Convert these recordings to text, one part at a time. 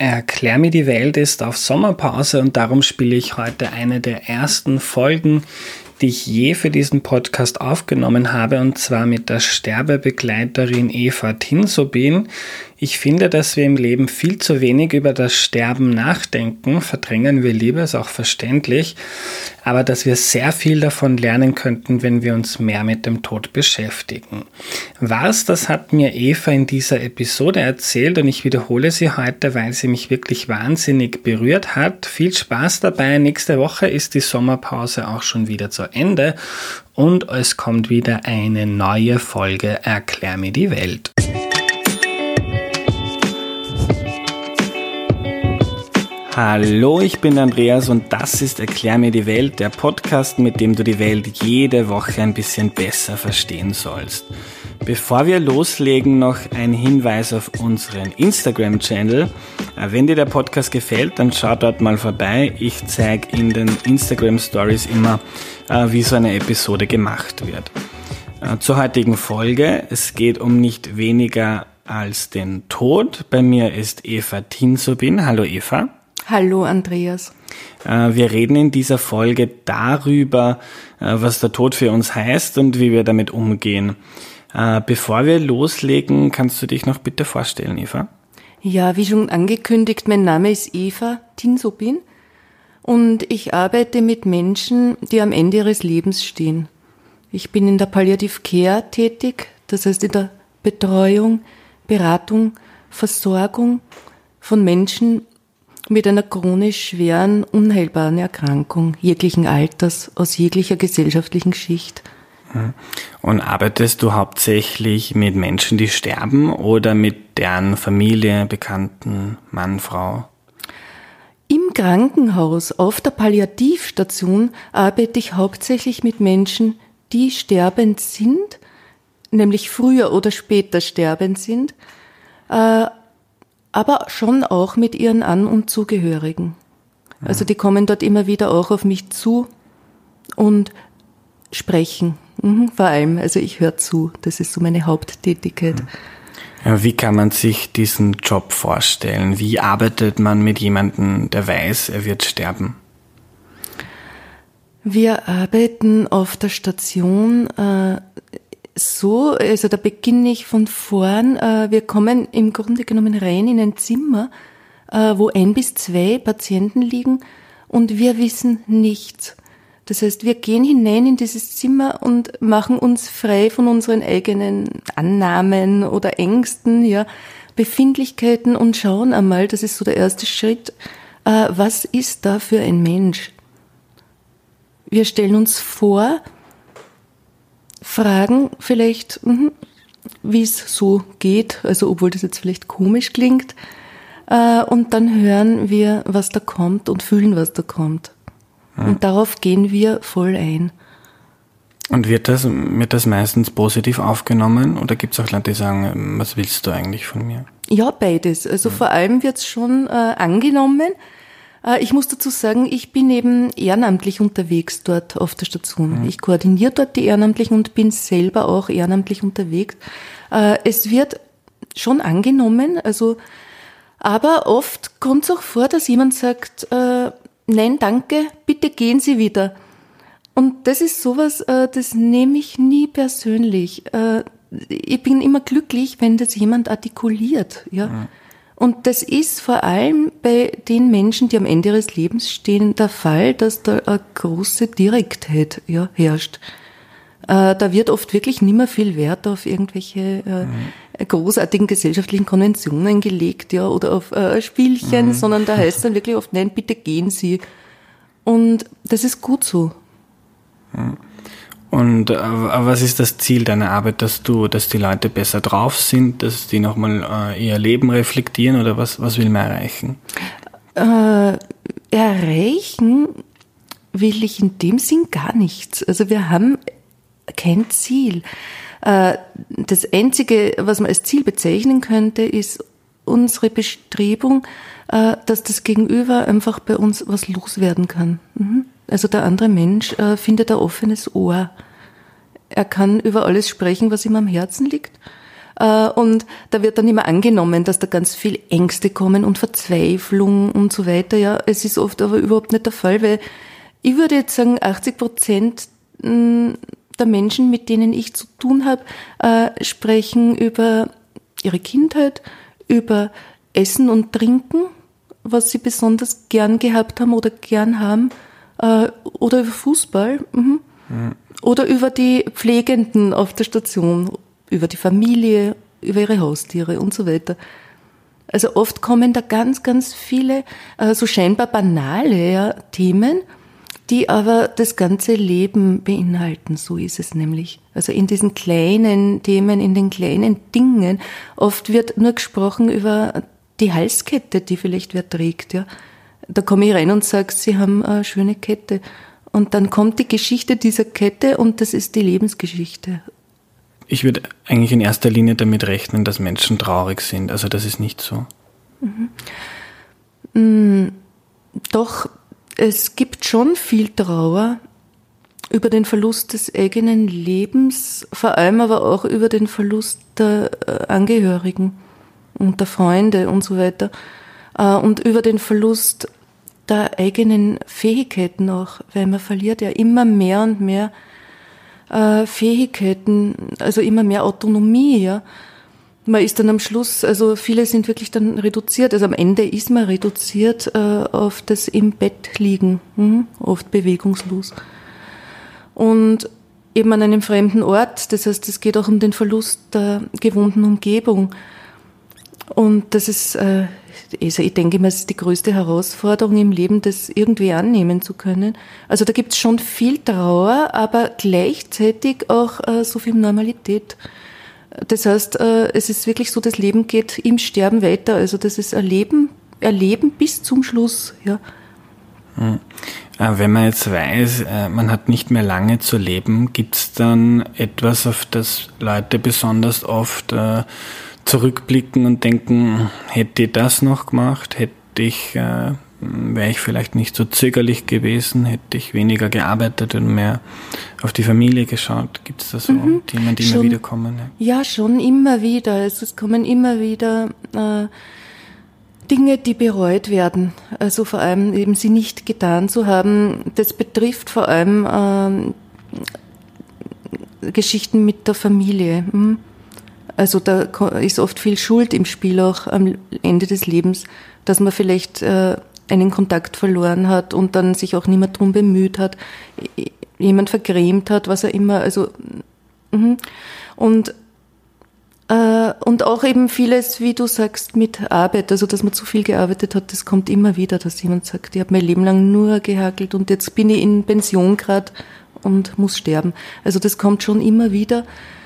Erklär mir die Welt ist auf Sommerpause und darum spiele ich heute eine der ersten Folgen, die ich je für diesen Podcast aufgenommen habe, und zwar mit der Sterbebegleiterin Eva Tinsobin. Ich finde, dass wir im Leben viel zu wenig über das Sterben nachdenken, verdrängen wir lieber, ist auch verständlich, aber dass wir sehr viel davon lernen könnten, wenn wir uns mehr mit dem Tod beschäftigen. Das hat mir Eva in dieser Episode erzählt und ich wiederhole sie heute, weil sie mich wirklich wahnsinnig berührt hat. Viel Spaß dabei, nächste Woche ist die Sommerpause auch schon wieder zu Ende und es kommt wieder eine neue Folge Erklär mir die Welt. Hallo, ich bin Andreas und das ist Erklär mir die Welt, der Podcast, mit dem du die Welt jede Woche ein bisschen besser verstehen sollst. Bevor wir loslegen, noch ein Hinweis auf unseren Instagram-Channel. Wenn dir der Podcast gefällt, dann schau dort mal vorbei. Ich zeige in den Instagram-Stories immer, wie so eine Episode gemacht wird. Zur heutigen Folge. Es geht um nicht weniger als den Tod. Bei mir ist Eva Tinsobin. Hallo Eva. Hallo Andreas. Wir reden in dieser Folge darüber, was der Tod für uns heißt und wie wir damit umgehen. Bevor wir loslegen, kannst du dich noch bitte vorstellen, Eva? Ja, wie schon angekündigt, mein Name ist Eva Tinsobin und ich arbeite mit Menschen, die am Ende ihres Lebens stehen. Ich bin in der Palliative Care tätig, das heißt in der Betreuung, Beratung, Versorgung von Menschen mit einer chronisch schweren, unheilbaren Erkrankung jeglichen Alters, aus jeglicher gesellschaftlichen Schicht. Und arbeitest du hauptsächlich mit Menschen, die sterben oder mit deren Familie, Bekannten, Mann, Frau? Im Krankenhaus, auf der Palliativstation, arbeite ich hauptsächlich mit Menschen, die sterbend sind, nämlich früher oder später sterbend sind, aber schon auch mit ihren An- und Zugehörigen. Also die kommen dort immer wieder auch auf mich zu und sprechen. Vor allem, also ich höre zu, das ist so meine Haupttätigkeit. Ja, wie kann man sich diesen Job vorstellen? Wie arbeitet man mit jemandem, der weiß, er wird sterben? Wir arbeiten auf der Station so, also da beginne ich von vorn. Wir kommen im Grunde genommen rein in ein Zimmer, wo 1 bis 2 Patienten liegen und wir wissen nichts. Das heißt, wir gehen hinein in dieses Zimmer und machen uns frei von unseren eigenen Annahmen oder Ängsten, ja, Befindlichkeiten und schauen einmal, das ist so der erste Schritt, was ist da für ein Mensch? Wir stellen uns vor, fragen vielleicht, wie es so geht, also obwohl das jetzt vielleicht komisch klingt, und dann hören wir, was da kommt und fühlen, was da kommt. Und darauf gehen wir voll ein. Und wird das meistens positiv aufgenommen oder gibt es auch Leute, die sagen, was willst du eigentlich von mir? Ja, beides. Also vor allem wird es schon angenommen. Ich muss dazu sagen, ich bin eben ehrenamtlich unterwegs dort auf der Station. Ich koordiniere dort die Ehrenamtlichen und bin selber auch ehrenamtlich unterwegs. Es wird schon angenommen, also, aber oft kommt es auch vor, dass jemand sagt, nein, danke, bitte gehen Sie wieder. Und das ist sowas, das nehme ich nie persönlich. Ich bin immer glücklich, wenn das jemand artikuliert, ja. Und das ist vor allem bei den Menschen, die am Ende ihres Lebens stehen, der Fall, dass da eine große Direktheit herrscht. Da wird oft wirklich nicht mehr viel Wert auf irgendwelche großartigen gesellschaftlichen Konventionen gelegt, ja, oder auf Spielchen, sondern da heißt dann wirklich oft, nein, bitte gehen Sie. Und das ist gut so. Und was ist das Ziel deiner Arbeit, dass die Leute besser drauf sind, dass die nochmal ihr Leben reflektieren oder was will man erreichen? Erreichen will ich in dem Sinn gar nichts. Also wir haben kein Ziel. Das Einzige, was man als Ziel bezeichnen könnte, ist unsere Bestrebung, dass das Gegenüber einfach bei uns was loswerden kann. Also der andere Mensch findet ein offenes Ohr. Er kann über alles sprechen, was ihm am Herzen liegt. Und da wird dann immer angenommen, dass da ganz viel Ängste kommen und Verzweiflung und so weiter. Ja, es ist oft aber überhaupt nicht der Fall, weil ich würde jetzt sagen, 80% der Menschen, mit denen ich zu tun habe, sprechen über ihre Kindheit, über Essen und Trinken, was sie besonders gern gehabt haben oder gern haben, oder über Fußball, oder über die Pflegenden auf der Station, über die Familie, über ihre Haustiere und so weiter. Also oft kommen da ganz, ganz viele so scheinbar banale Themen, die aber das ganze Leben beinhalten. So ist es nämlich. Also in diesen kleinen Themen, in den kleinen Dingen, oft wird nur gesprochen über die Halskette, die vielleicht wer trägt. Ja. Da komme ich rein und sage, Sie haben eine schöne Kette. Und dann kommt die Geschichte dieser Kette und das ist die Lebensgeschichte. Ich würde eigentlich in erster Linie damit rechnen, dass Menschen traurig sind. Also das ist nicht so. Doch, es gibt schon viel Trauer über den Verlust des eigenen Lebens, vor allem aber auch über den Verlust der Angehörigen und der Freunde und so weiter. Und über den Verlust der eigenen Fähigkeiten auch, weil man verliert ja immer mehr und mehr Fähigkeiten, also immer mehr Autonomie, ja. Man ist dann am Schluss, also viele sind wirklich dann reduziert, also am Ende ist man reduziert auf das im Bett liegen, oft bewegungslos. Und eben an einem fremden Ort, das heißt, es geht auch um den Verlust der gewohnten Umgebung. Und das ist, also ich denke mal, es ist die größte Herausforderung im Leben, das irgendwie annehmen zu können. Also da gibt es schon viel Trauer, aber gleichzeitig auch so viel Normalität. Das heißt, es ist wirklich so, das Leben geht im Sterben weiter. Also das ist Erleben bis zum Schluss. Ja. Wenn man jetzt weiß, man hat nicht mehr lange zu leben, gibt es dann etwas, auf das Leute besonders oft zurückblicken und denken, hätte ich das noch gemacht, wäre ich vielleicht nicht so zögerlich gewesen, hätte ich weniger gearbeitet und mehr auf die Familie geschaut. Gibt es da so Themen, die immer wieder kommen? Ja, schon immer wieder. Also es kommen immer wieder Dinge, die bereut werden. Also vor allem eben sie nicht getan zu haben. Das betrifft vor allem Geschichten mit der Familie. Also da ist oft viel Schuld im Spiel auch am Ende des Lebens, dass man vielleicht einen Kontakt verloren hat und dann sich auch niemand drum bemüht hat, jemand vergrämt hat, was er immer, also und auch eben vieles, wie du sagst, mit Arbeit, also dass man zu viel gearbeitet hat, das kommt immer wieder, dass jemand sagt, ich habe mein Leben lang nur gehackelt und jetzt bin ich in Pension gerade und muss sterben. Also das kommt schon immer wieder.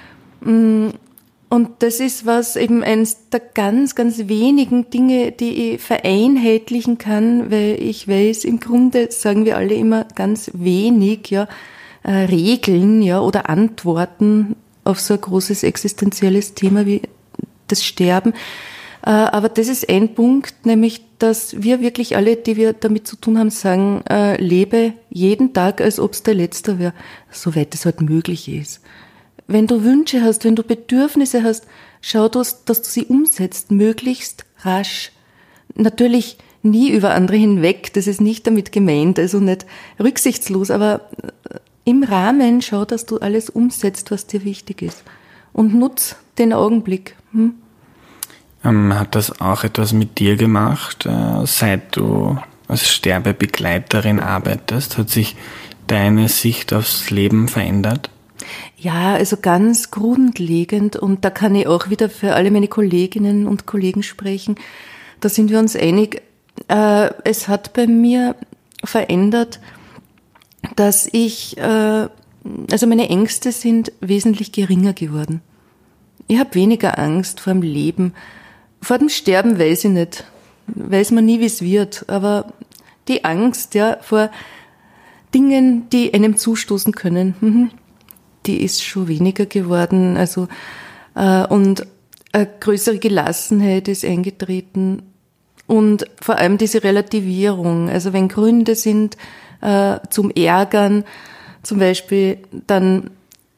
Und das ist was eben eins der ganz, ganz wenigen Dinge, die ich vereinheitlichen kann, weil ich weiß, im Grunde sagen wir alle immer ganz wenig, ja, Regeln, ja, oder Antworten auf so ein großes existenzielles Thema wie das Sterben. Aber das ist ein Punkt, nämlich, dass wir wirklich alle, die wir damit zu tun haben, sagen, lebe jeden Tag, als ob es der letzte wäre, soweit es halt möglich ist. Wenn du Wünsche hast, wenn du Bedürfnisse hast, schau, dass du sie umsetzt, möglichst rasch. Natürlich nie über andere hinweg, das ist nicht damit gemeint, also nicht rücksichtslos, aber im Rahmen schau, dass du alles umsetzt, was dir wichtig ist. Und nutz den Augenblick. Hat das auch etwas mit dir gemacht, seit du als Sterbebegleiterin arbeitest? Hat sich deine Sicht aufs Leben verändert? Ja, also ganz grundlegend, und da kann ich auch wieder für alle meine Kolleginnen und Kollegen sprechen, da sind wir uns einig, es hat bei mir verändert, dass also meine Ängste sind wesentlich geringer geworden. Ich habe weniger Angst vor dem Leben. Vor dem Sterben weiß ich nicht, weiß man nie, wie es wird, aber die Angst, ja, vor Dingen, die einem zustoßen können, die ist schon weniger geworden, also und eine größere Gelassenheit ist eingetreten und vor allem diese Relativierung, also wenn Gründe sind zum Ärgern, zum Beispiel, dann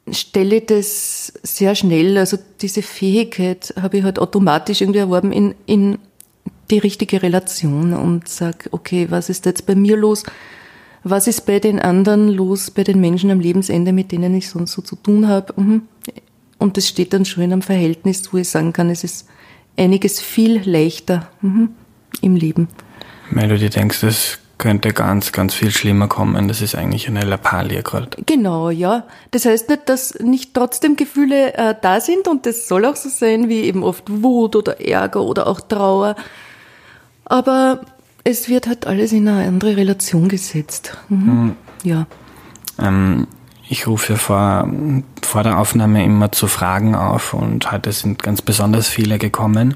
stelle das sehr schnell, also diese Fähigkeit habe ich halt automatisch irgendwie erworben in die richtige Relation und sage, okay, was ist jetzt bei mir los? Was ist bei den anderen los, bei den Menschen am Lebensende, mit denen ich sonst so zu tun habe? Und das steht dann schon in einem Verhältnis, wo ich sagen kann, es ist einiges viel leichter im Leben. Weil du dir denkst, es könnte ganz, ganz viel schlimmer kommen. Das ist eigentlich eine Lappalie gerade. Genau, ja. Das heißt nicht, dass nicht trotzdem Gefühle da sind und das soll auch so sein, wie eben oft Wut oder Ärger oder auch Trauer. Aber es wird halt alles in eine andere Relation gesetzt. Ja. Ich rufe vor der Aufnahme immer zu Fragen auf und heute sind ganz besonders viele gekommen.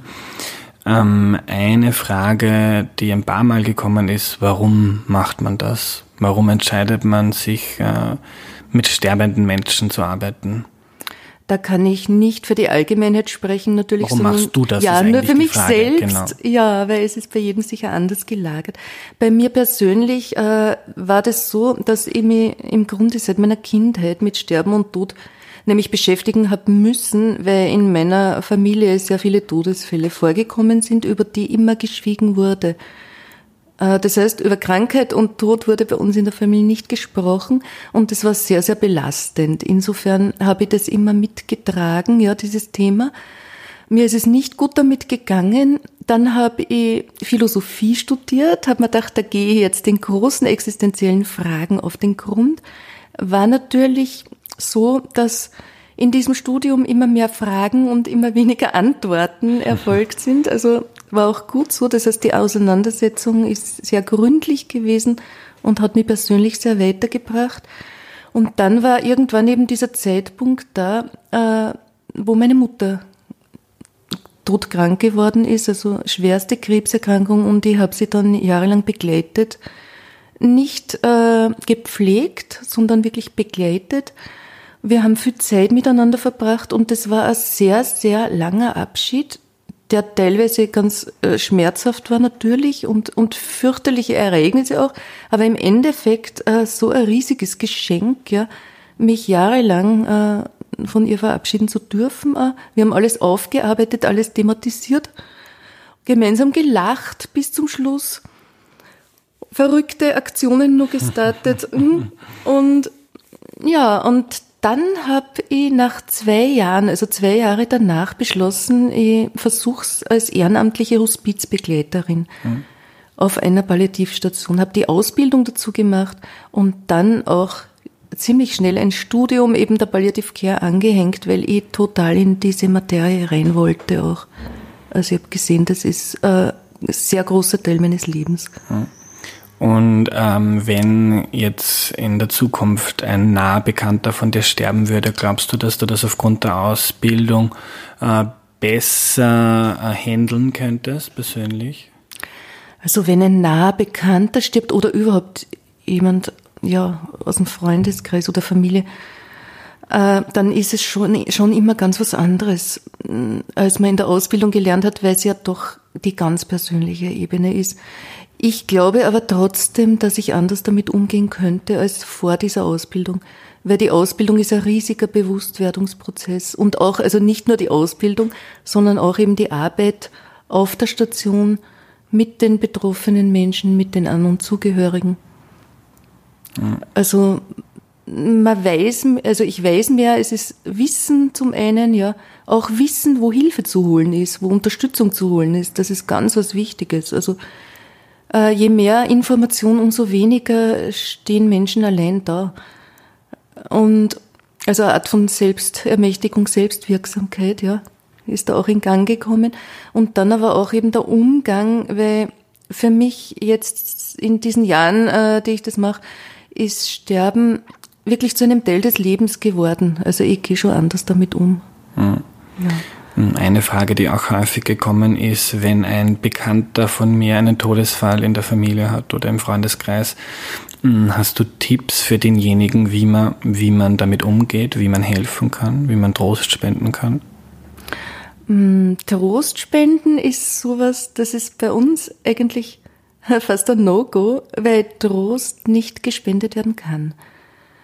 Eine Frage, die ein paar Mal gekommen ist, warum macht man das? Warum entscheidet man sich, mit sterbenden Menschen zu arbeiten? Da kann ich nicht für die Allgemeinheit sprechen, natürlich. Warum machst du das? Ja, nur für mich Frage. selbst. Genau. Ja, weil es ist bei jedem sicher anders gelagert. Bei mir persönlich war das so, dass ich mich im Grunde seit meiner Kindheit mit Sterben und Tod nämlich beschäftigen habe müssen, weil in meiner Familie sehr viele Todesfälle vorgekommen sind, über die immer geschwiegen wurde. Das heißt, über Krankheit und Tod wurde bei uns in der Familie nicht gesprochen und das war sehr, sehr belastend. Insofern habe ich das immer mitgetragen, ja, dieses Thema. Mir ist es nicht gut damit gegangen. Dann habe ich Philosophie studiert, habe mir gedacht, da gehe ich jetzt den großen existenziellen Fragen auf den Grund. War natürlich so, dass in diesem Studium immer mehr Fragen und immer weniger Antworten erfolgt sind. Also war auch gut so. Das heißt, die Auseinandersetzung ist sehr gründlich gewesen und hat mich persönlich sehr weitergebracht. Und dann war irgendwann eben dieser Zeitpunkt da, wo meine Mutter todkrank geworden ist, also schwerste Krebserkrankung, und ich habe sie dann jahrelang begleitet. Nicht gepflegt, sondern wirklich begleitet. Wir haben viel Zeit miteinander verbracht und das war ein sehr, sehr langer Abschied, der teilweise ganz schmerzhaft war natürlich und fürchterliche Ereignisse auch, aber im Endeffekt so ein riesiges Geschenk, ja, mich jahrelang von ihr verabschieden zu dürfen. Wir haben alles aufgearbeitet, alles thematisiert, gemeinsam gelacht bis zum Schluss, verrückte Aktionen noch gestartet und dann habe ich nach 2 Jahren, also 2 Jahre danach, beschlossen, ich versuch's als ehrenamtliche Hospizbegleiterin auf einer Palliativstation. Habe die Ausbildung dazu gemacht und dann auch ziemlich schnell ein Studium eben der Palliative Care angehängt, weil ich total in diese Materie rein wollte auch. Also ich habe gesehen, das ist ein sehr großer Teil meines Lebens. Und wenn jetzt in der Zukunft ein naher Bekannter von dir sterben würde, glaubst du, dass du das aufgrund der Ausbildung besser handeln könntest, persönlich? Also wenn ein naher Bekannter stirbt oder überhaupt jemand ja aus dem Freundeskreis oder Familie, dann ist es schon immer ganz was anderes, als man in der Ausbildung gelernt hat, weil es ja doch die ganz persönliche Ebene ist. Ich glaube aber trotzdem, dass ich anders damit umgehen könnte als vor dieser Ausbildung, weil die Ausbildung ist ein riesiger Bewusstwerdungsprozess und auch, also nicht nur die Ausbildung, sondern auch eben die Arbeit auf der Station mit den betroffenen Menschen, mit den An- und Zugehörigen. Also ich weiß mehr, es ist Wissen zum einen, ja, auch Wissen, wo Hilfe zu holen ist, wo Unterstützung zu holen ist, das ist ganz was Wichtiges. Also je mehr Information, umso weniger stehen Menschen allein da. Und also eine Art von Selbstermächtigung, Selbstwirksamkeit, ja, ist da auch in Gang gekommen. Und dann aber auch eben der Umgang, weil für mich jetzt in diesen Jahren, die ich das mache, ist Sterben wirklich zu einem Teil des Lebens geworden. Also ich gehe schon anders damit um. Ja. Eine Frage, die auch häufig gekommen ist, wenn ein Bekannter von mir einen Todesfall in der Familie hat oder im Freundeskreis, hast du Tipps für denjenigen, wie man damit umgeht, wie man helfen kann, wie man Trost spenden kann? Trost spenden ist sowas, das ist bei uns eigentlich fast ein No-Go, weil Trost nicht gespendet werden kann.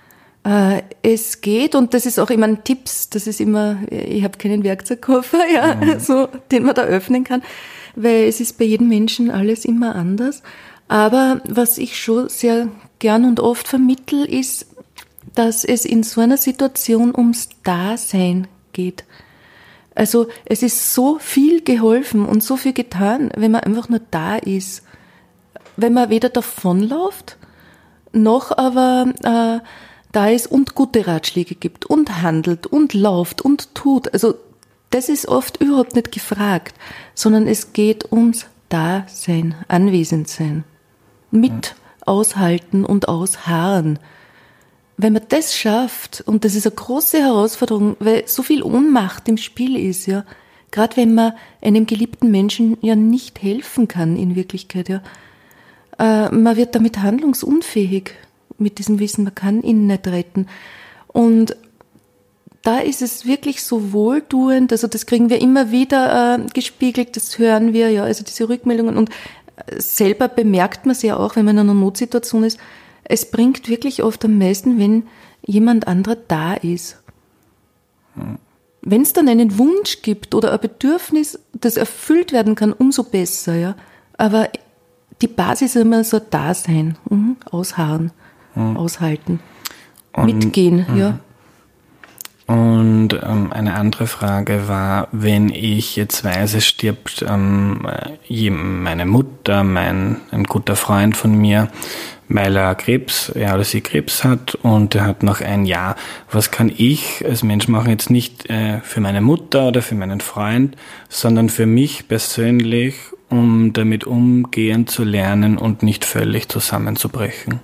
Es geht, und das ist auch immer ein Tipps, das ist immer, ich habe keinen Werkzeugkoffer, so, den man da öffnen kann, weil es ist bei jedem Menschen alles immer anders. Aber was ich schon sehr gern und oft vermittle, ist, dass es in so einer Situation ums Dasein geht. Also es ist so viel geholfen und so viel getan, wenn man einfach nur da ist. Wenn man weder davonläuft, noch aber da ist und gute Ratschläge gibt und handelt und läuft und tut. Also das ist oft überhaupt nicht gefragt, sondern es geht ums Dasein, Anwesendsein, mit aushalten und ausharren. Wenn man das schafft, und das ist eine große Herausforderung, weil so viel Ohnmacht im Spiel ist, ja, gerade wenn man einem geliebten Menschen ja nicht helfen kann in Wirklichkeit, ja, man wird damit handlungsunfähig mit diesem Wissen, man kann ihn nicht retten. Und da ist es wirklich so wohltuend, also das kriegen wir immer wieder gespiegelt, das hören wir, ja, also diese Rückmeldungen, und selber bemerkt man es ja auch, wenn man in einer Notsituation ist. Es bringt wirklich oft am meisten, wenn jemand anderer da ist. Wenn es dann einen Wunsch gibt oder ein Bedürfnis, das erfüllt werden kann, umso besser, ja. Aber die Basis ist immer so Dasein, ausharren, aushalten, mitgehen, ja. Und eine andere Frage war, wenn ich jetzt weiß, es stirbt meine Mutter, ein guter Freund von mir, weil er Krebs, er oder sie Krebs hat und er hat noch ein Jahr. Was kann ich als Mensch machen, jetzt nicht für meine Mutter oder für meinen Freund, sondern für mich persönlich, um damit umgehen zu lernen und nicht völlig zusammenzubrechen?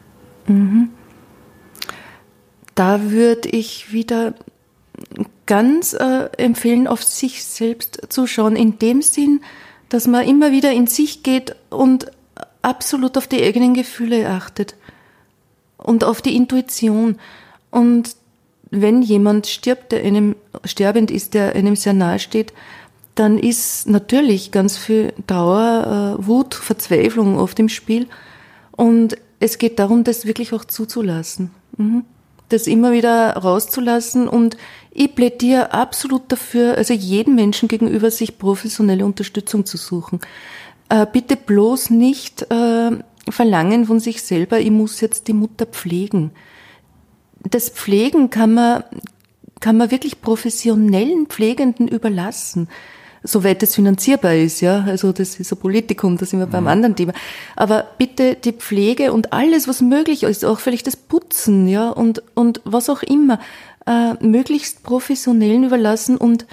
Da würde ich wieder ganz empfehlen, auf sich selbst zu schauen, in dem Sinn, dass man immer wieder in sich geht und absolut auf die eigenen Gefühle achtet und auf die Intuition. Und wenn jemand stirbt, der einem sterbend ist, der einem sehr nahe steht, dann ist natürlich ganz viel Trauer, Wut, Verzweiflung oft im Spiel. Und es geht darum, das wirklich auch zuzulassen. Das immer wieder rauszulassen, und ich plädiere absolut dafür, also jedem Menschen gegenüber sich professionelle Unterstützung zu suchen. Bitte bloß nicht verlangen von sich selber, ich muss jetzt die Mutter pflegen. Das Pflegen kann man wirklich professionellen Pflegenden überlassen, soweit es finanzierbar ist, ja. Also das ist ein Politikum, da sind wir beim anderen Thema. Aber bitte die Pflege und alles, was möglich ist, auch vielleicht das Putzen, ja, und was auch immer, möglichst professionellen überlassen und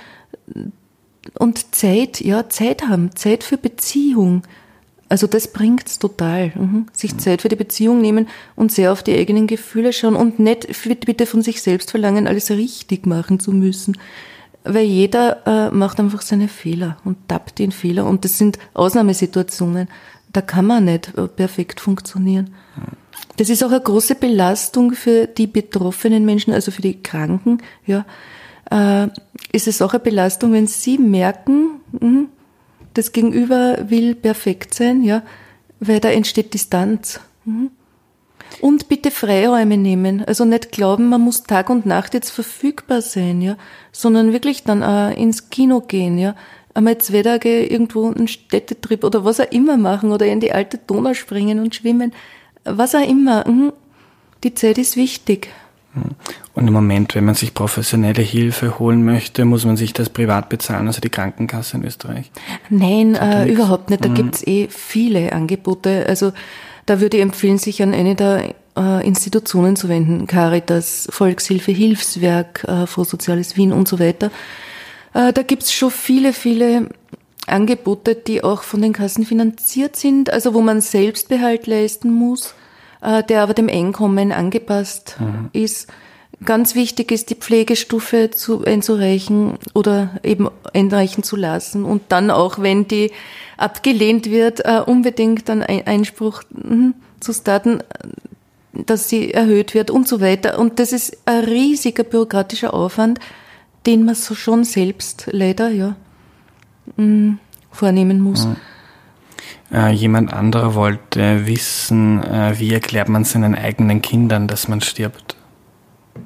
Zeit haben, Zeit für Beziehung. Also das bringt's total. Sich Zeit für die Beziehung nehmen und sehr auf die eigenen Gefühle schauen und nicht bitte von sich selbst verlangen, alles richtig machen zu müssen. Weil jeder macht einfach seine Fehler und tappt in Fehler, und das sind Ausnahmesituationen. Da kann man nicht perfekt funktionieren. Das ist auch eine große Belastung für die betroffenen Menschen, also für die Kranken. Ja, ist es auch eine Belastung, wenn sie merken, das Gegenüber will perfekt sein, ja, weil da entsteht Distanz. Und bitte Freiräume nehmen, also nicht glauben, man muss Tag und Nacht jetzt verfügbar sein, ja, sondern wirklich dann ins Kino gehen, ja, einmal 2 Tage irgendwo einen Städtetrip oder was auch immer machen oder in die alte Donau springen und schwimmen, was auch immer. Die Zeit ist wichtig. Und im Moment, wenn man sich professionelle Hilfe holen möchte, muss man sich das privat bezahlen, also die Krankenkasse in Österreich? Nein, überhaupt nicht. Da gibt's viele Angebote. Also da würde ich empfehlen, sich an eine der Institutionen zu wenden. Caritas, Volkshilfe, Hilfswerk, Fonds Soziales Wien und so weiter. Da gibt's schon viele Angebote, die auch von den Kassen finanziert sind, also wo man Selbstbehalt leisten muss, der aber dem Einkommen angepasst ist. Ganz wichtig ist, die Pflegestufe einzureichen oder eben einreichen zu lassen und dann auch, wenn die abgelehnt wird, unbedingt dann Einspruch zu starten, dass sie erhöht wird und so weiter. Und das ist ein riesiger bürokratischer Aufwand, den man so schon selbst leider vornehmen muss. Jemand anderer wollte wissen, wie erklärt man seinen eigenen Kindern, dass man stirbt?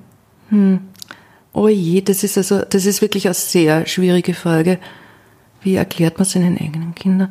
Oh je, das ist wirklich eine sehr schwierige Frage. Wie erklärt man seinen eigenen Kindern?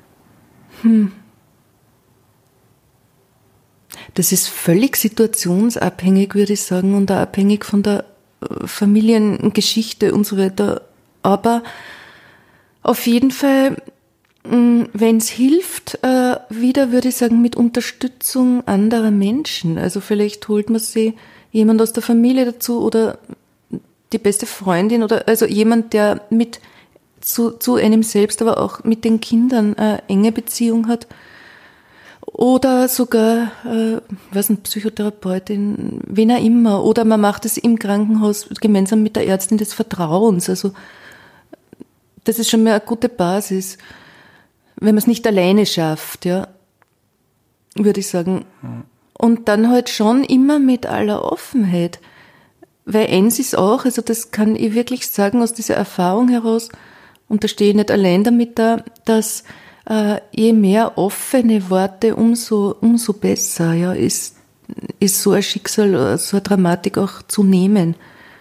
Das ist völlig situationsabhängig, würde ich sagen, und auch abhängig von der Familiengeschichte und so weiter. Aber auf jeden Fall, wenn es hilft, wieder würde ich sagen, mit Unterstützung anderer Menschen. Also vielleicht holt man sich jemand aus der Familie dazu oder die beste Freundin oder also jemand, der mit zu einem selbst, aber auch mit den Kindern eine enge Beziehung hat. Oder sogar, Psychotherapeutin, wen auch immer. Oder man macht es im Krankenhaus gemeinsam mit der Ärztin des Vertrauens. Also das ist schon mal eine gute Basis, wenn man es nicht alleine schafft, ja, würde ich sagen. Und dann halt schon immer mit aller Offenheit. Weil eins ist auch, also das kann ich wirklich sagen aus dieser Erfahrung heraus, und da stehe ich nicht allein damit da, dass je mehr offene Worte, umso besser, ja, ist so ein Schicksal, so eine Dramatik auch zu nehmen.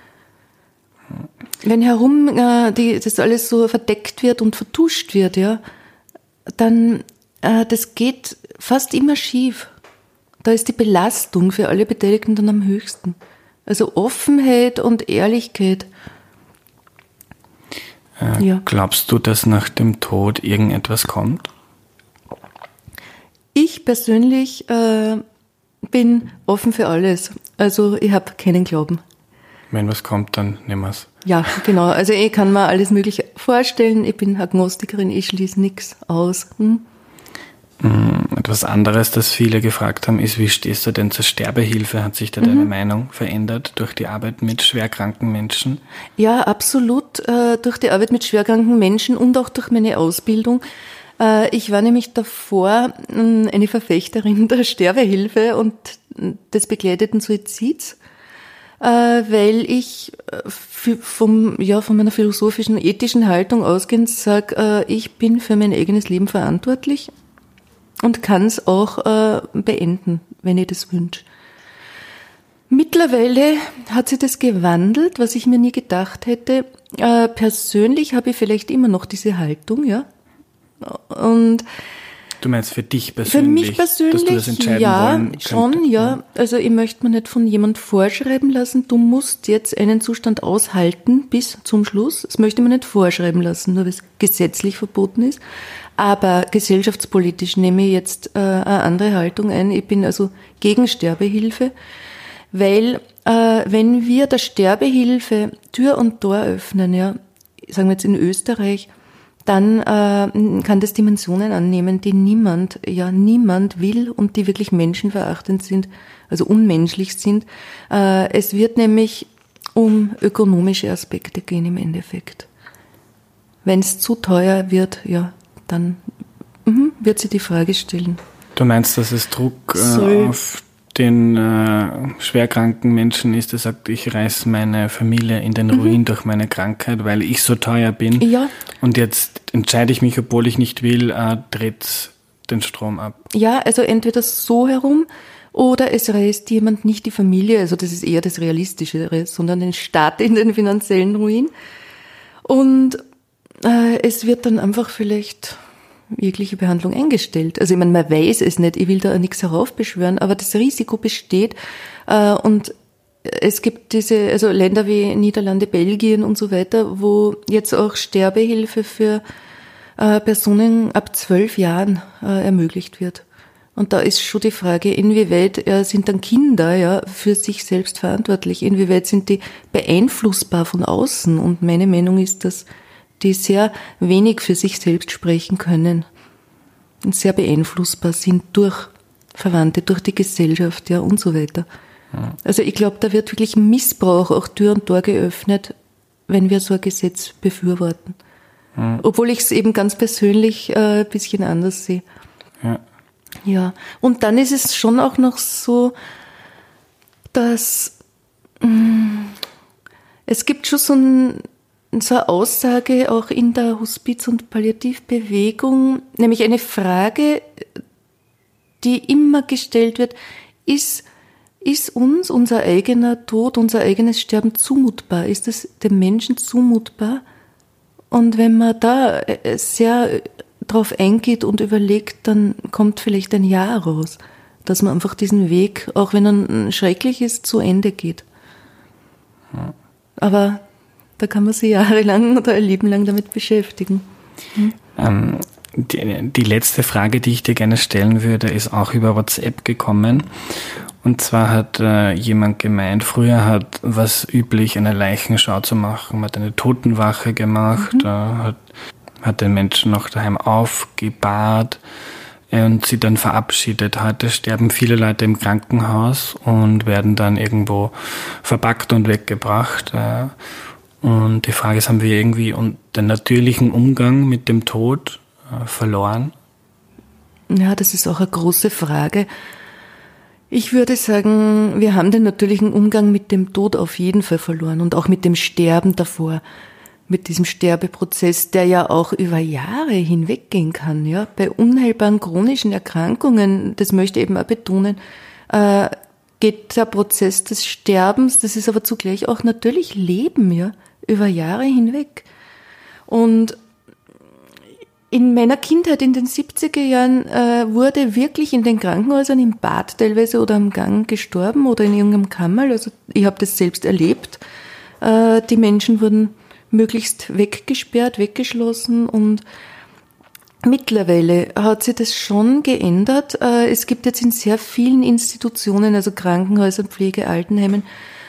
Wenn herum das alles so verdeckt wird und vertuscht wird, ja, dann das geht fast immer schief. Da ist die Belastung für alle Beteiligten dann am höchsten. Also Offenheit und Ehrlichkeit. Ja. Glaubst du, dass nach dem Tod irgendetwas kommt? Ich persönlich bin offen für alles. Also ich habe keinen Glauben. Wenn was kommt, dann nehmen wir es. Ja, genau. Also ich kann mir alles Mögliche vorstellen. Ich bin Agnostikerin, ich schließe nichts aus. Etwas anderes, das viele gefragt haben, ist, wie stehst du denn zur Sterbehilfe? Hat sich da deine Meinung verändert durch die Arbeit mit schwerkranken Menschen? Ja, absolut. Durch die Arbeit mit schwerkranken Menschen und auch durch meine Ausbildung. Ich war nämlich davor eine Verfechterin der Sterbehilfe und des begleiteten Suizids, weil ich von meiner philosophischen, ethischen Haltung ausgehend sage, ich bin für mein eigenes Leben verantwortlich. Und kann es auch beenden, wenn ich das wünsche. Mittlerweile hat sich das gewandelt, was ich mir nie gedacht hätte. Persönlich habe ich vielleicht immer noch diese Haltung, ja. Und du meinst für dich persönlich? Für mich persönlich, dass du das entscheiden ja, wollen könntest. schon, ja. Also ich möchte mir nicht von jemand vorschreiben lassen, du musst jetzt einen Zustand aushalten bis zum Schluss. Das möchte man nicht vorschreiben lassen, nur weil es gesetzlich verboten ist. Aber gesellschaftspolitisch nehme ich jetzt eine andere Haltung ein. Ich bin also gegen Sterbehilfe, weil wenn wir der Sterbehilfe Tür und Tor öffnen, ja, sagen wir jetzt in Österreich, dann kann das Dimensionen annehmen, die niemand will und die wirklich menschenverachtend sind, also unmenschlich sind. Es wird nämlich um ökonomische Aspekte gehen im Endeffekt. Wenn es zu teuer wird, ja, dann wird sie die Frage stellen. Du meinst, dass es Druck auf den schwerkranken Menschen ist, der sagt, ich reiß meine Familie in den Ruin durch meine Krankheit, weil ich so teuer bin. Ja. Und jetzt entscheide ich mich, obwohl ich nicht will, dreht den Strom ab. Ja, also entweder so herum oder es reißt jemand nicht die Familie, also das ist eher das Realistischere, sondern den Staat in den finanziellen Ruin. Und es wird dann einfach vielleicht jegliche Behandlung eingestellt. Also ich meine, man weiß es nicht, ich will da nichts heraufbeschwören, aber das Risiko besteht und es gibt also Länder wie Niederlande, Belgien und so weiter, wo jetzt auch Sterbehilfe für Personen ab 12 Jahren ermöglicht wird. Und da ist schon die Frage, inwieweit sind dann Kinder ja für sich selbst verantwortlich, inwieweit sind die beeinflussbar von außen. Und meine Meinung ist, dass die sehr wenig für sich selbst sprechen können und sehr beeinflussbar sind durch Verwandte, durch die Gesellschaft, ja, und so weiter. Ja. Also ich glaube, da wird wirklich Missbrauch auch Tür und Tor geöffnet, wenn wir so ein Gesetz befürworten. Ja. Obwohl ich es eben ganz persönlich ein bisschen anders sehe. Ja. Ja. Und dann ist es schon auch noch so, dass es gibt schon so eine Aussage auch in der Hospiz- und Palliativbewegung, nämlich eine Frage, die immer gestellt wird, ist ist uns unser eigener Tod, unser eigenes Sterben zumutbar? Ist es dem Menschen zumutbar? Und wenn man da sehr drauf eingeht und überlegt, dann kommt vielleicht ein Ja raus, dass man einfach diesen Weg, auch wenn er schrecklich ist, zu Ende geht. Ja. Aber da kann man sich jahrelang oder ein Leben lang damit beschäftigen. Die letzte Frage, die ich dir gerne stellen würde, ist auch über WhatsApp gekommen. Und zwar hat jemand gemeint, früher war es üblich, eine Leichenschau zu machen. Man hat eine Totenwache gemacht, hat den Menschen noch daheim aufgebahrt und sie dann verabschiedet. Heute sterben viele Leute im Krankenhaus und werden dann irgendwo verpackt und weggebracht. Und die Frage ist, haben wir irgendwie den natürlichen Umgang mit dem Tod verloren? Ja, das ist auch eine große Frage. Ich würde sagen, wir haben den natürlichen Umgang mit dem Tod auf jeden Fall verloren und auch mit dem Sterben davor, mit diesem Sterbeprozess, der ja auch über Jahre hinweggehen kann. Ja, bei unheilbaren chronischen Erkrankungen, das möchte ich eben auch betonen, geht der Prozess des Sterbens, das ist aber zugleich auch natürlich Leben, ja, über Jahre hinweg. Und in meiner Kindheit, in den 70er Jahren, wurde wirklich in den Krankenhäusern im Bad teilweise oder am Gang gestorben oder in irgendeinem Kammerl. Also ich habe das selbst erlebt. Die Menschen wurden möglichst weggesperrt, weggeschlossen und mittlerweile hat sich das schon geändert. Es gibt jetzt in sehr vielen Institutionen, also Krankenhäusern, Pflege, Altenheimen,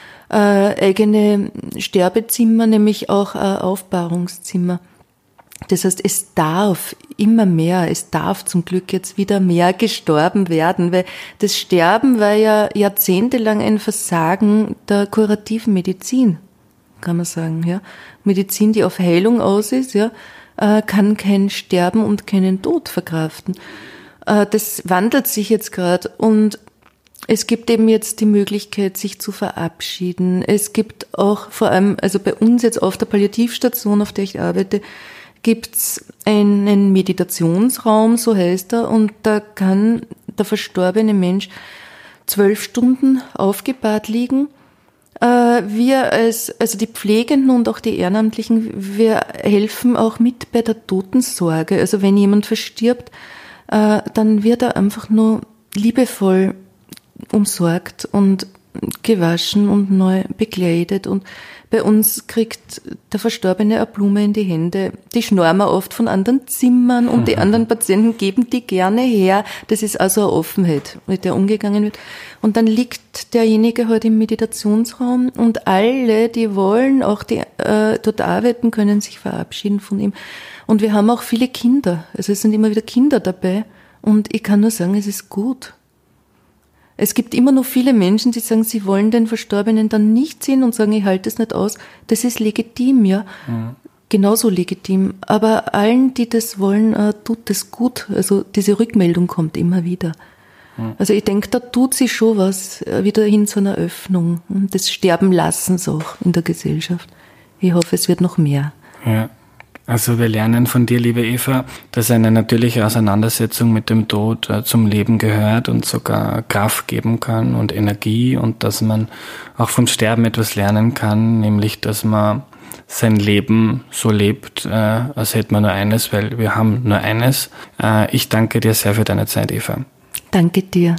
eigene Sterbezimmer, nämlich auch Aufbahrungszimmer. Das heißt, es darf zum Glück jetzt wieder mehr gestorben werden, weil das Sterben war ja jahrzehntelang ein Versagen der kurativen Medizin, kann man sagen, ja. Medizin, die auf Heilung aus ist, ja, kann kein Sterben und keinen Tod verkraften. Das wandelt sich jetzt gerade und es gibt eben jetzt die Möglichkeit, sich zu verabschieden. Es gibt auch vor allem, also bei uns jetzt auf der Palliativstation, auf der ich arbeite, gibt's einen Meditationsraum, so heißt er, und da kann der verstorbene Mensch 12 Stunden aufgebahrt liegen. Wir also die Pflegenden und auch die Ehrenamtlichen, wir helfen auch mit bei der Totensorge. Also wenn jemand verstirbt, dann wird er einfach nur liebevoll umsorgt und gewaschen und neu bekleidet. Und bei uns kriegt der Verstorbene eine Blume in die Hände. Die schnorren wir oft von anderen Zimmern und die anderen Patienten geben die gerne her. Das ist also eine Offenheit, mit der umgegangen wird. Und dann liegt derjenige halt im Meditationsraum und alle, die wollen, auch die dort arbeiten, können sich verabschieden von ihm. Und wir haben auch viele Kinder. Also es sind immer wieder Kinder dabei. Und ich kann nur sagen, es ist gut. Es gibt immer noch viele Menschen, die sagen, sie wollen den Verstorbenen dann nicht sehen und sagen, ich halte es nicht aus. Das ist legitim, ja. Genauso legitim. Aber allen, die das wollen, tut das gut. Also diese Rückmeldung kommt immer wieder. Also ich denke, da tut sich schon was wieder hin zu einer Öffnung und des Sterbenlassens auch in der Gesellschaft. Ich hoffe, es wird noch mehr. Ja. Also wir lernen von dir, liebe Eva, dass eine natürliche Auseinandersetzung mit dem Tod zum Leben gehört und sogar Kraft geben kann und Energie und dass man auch vom Sterben etwas lernen kann, nämlich dass man sein Leben so lebt, als hätte man nur eines, weil wir haben nur eines. Ich danke dir sehr für deine Zeit, Eva. Danke dir.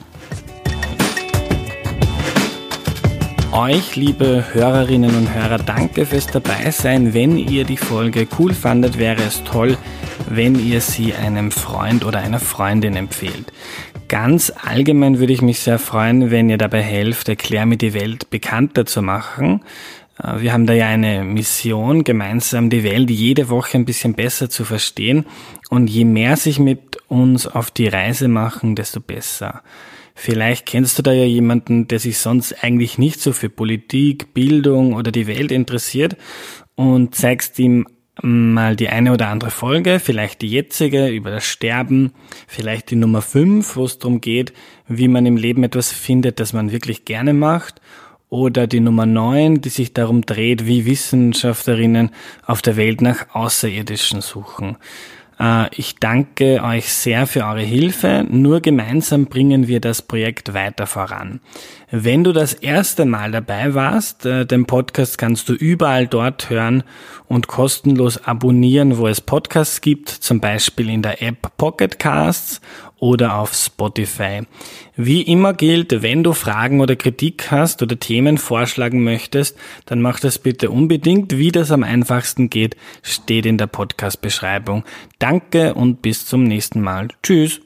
Euch, liebe Hörerinnen und Hörer, danke fürs Dabeisein. Wenn ihr die Folge cool fandet, wäre es toll, wenn ihr sie einem Freund oder einer Freundin empfehlt. Ganz allgemein würde ich mich sehr freuen, wenn ihr dabei helft, Erklär mir die Welt bekannter zu machen. Wir haben da ja eine Mission, gemeinsam die Welt jede Woche ein bisschen besser zu verstehen. Und je mehr sich mit uns auf die Reise machen, desto besser. Vielleicht kennst du da ja jemanden, der sich sonst eigentlich nicht so für Politik, Bildung oder die Welt interessiert und zeigst ihm mal die eine oder andere Folge, vielleicht die jetzige über das Sterben, vielleicht die Nummer 5, wo es darum geht, wie man im Leben etwas findet, das man wirklich gerne macht, oder die Nummer 9, die sich darum dreht, wie Wissenschaftlerinnen auf der Welt nach Außerirdischen suchen. Ich danke euch sehr für eure Hilfe. Nur gemeinsam bringen wir das Projekt weiter voran. Wenn du das erste Mal dabei warst, den Podcast kannst du überall dort hören und kostenlos abonnieren, wo es Podcasts gibt, zum Beispiel in der App Pocket Casts oder auf Spotify. Wie immer gilt, wenn du Fragen oder Kritik hast oder Themen vorschlagen möchtest, dann mach das bitte unbedingt. Wie das am einfachsten geht, steht in der Podcast-Beschreibung. Danke und bis zum nächsten Mal. Tschüss.